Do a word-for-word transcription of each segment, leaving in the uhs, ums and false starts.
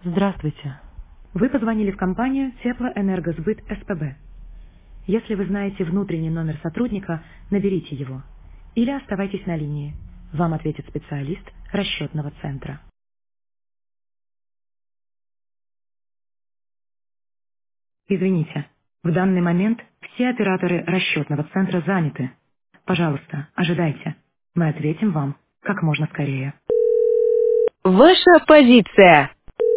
Здравствуйте. Вы позвонили в компанию Теплоэнергосбыт СПБ. Если вы знаете внутренний номер сотрудника, наберите его. Или оставайтесь на линии. Вам ответит специалист расчетного центра. Извините, в данный момент все операторы расчетного центра заняты. Пожалуйста, ожидайте. Мы ответим вам как можно скорее. Ваша позиция.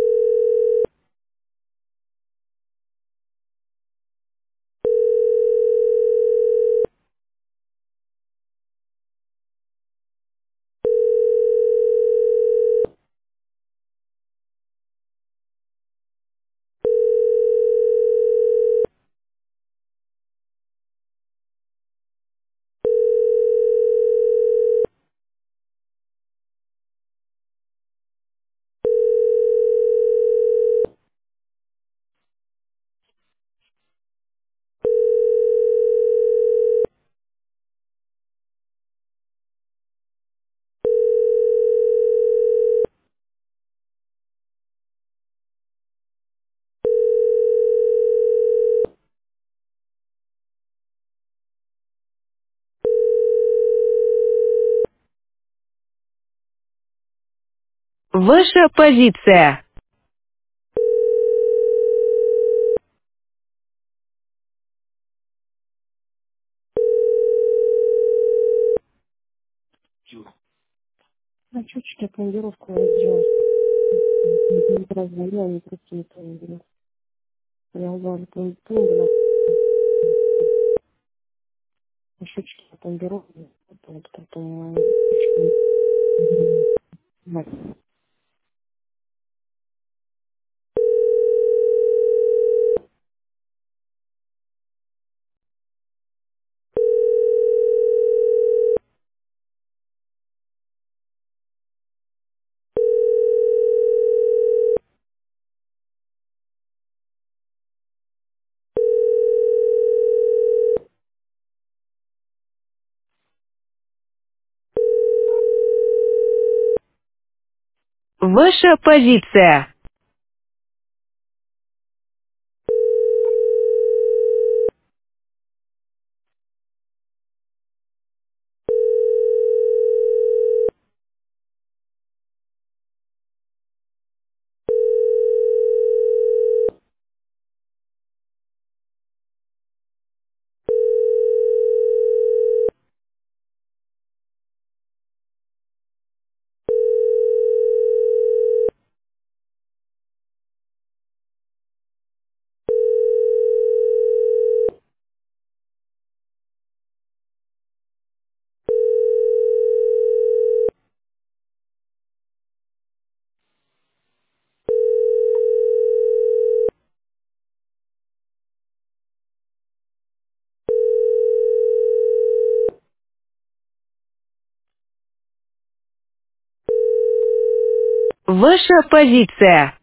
Ваша позиция. А чуть что планировку сделать. Не позвонила, они просто не поняли. Я говорю, планировку, еще что-то планировку, вот как-то Ваша позиция. Ваша позиция.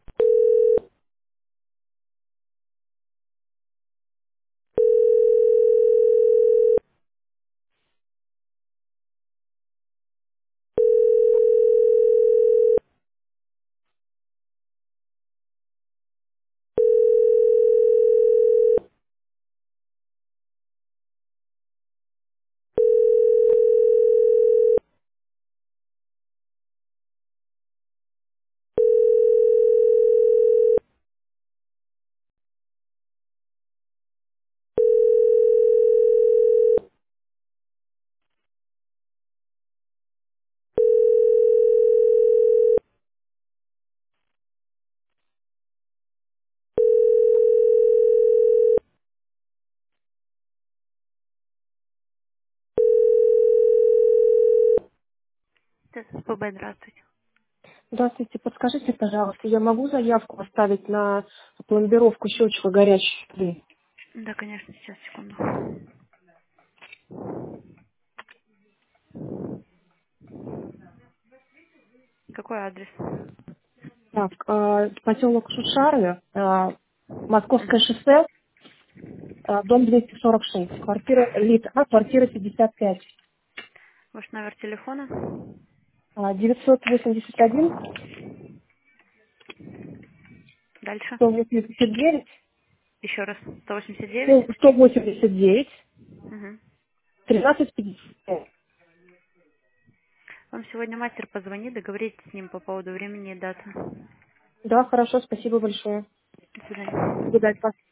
СПБ, здравствуйте. Здравствуйте, подскажите, пожалуйста, я могу заявку оставить на пломбировку счетчика горячей воды? Да, конечно, сейчас, секунду. Какой адрес? Так, э, поселок Шушары, э, Московское Мгм. шоссе, э, дом двести сорок шесть, квартира Лит А, квартира пятьдесят пять, Ваш номер телефона? э, девятьсот восемьдесят один Дальше. сто восемьдесят девять. Еще раз. сто восемьдесят девять. Ну, сто восемьдесят девять. Угу. тринадцать пятьдесят пять. Вам сегодня мастер позвонит, договоритесь с ним по поводу времени и даты. Да, хорошо, спасибо большое. До свидания. До свидания.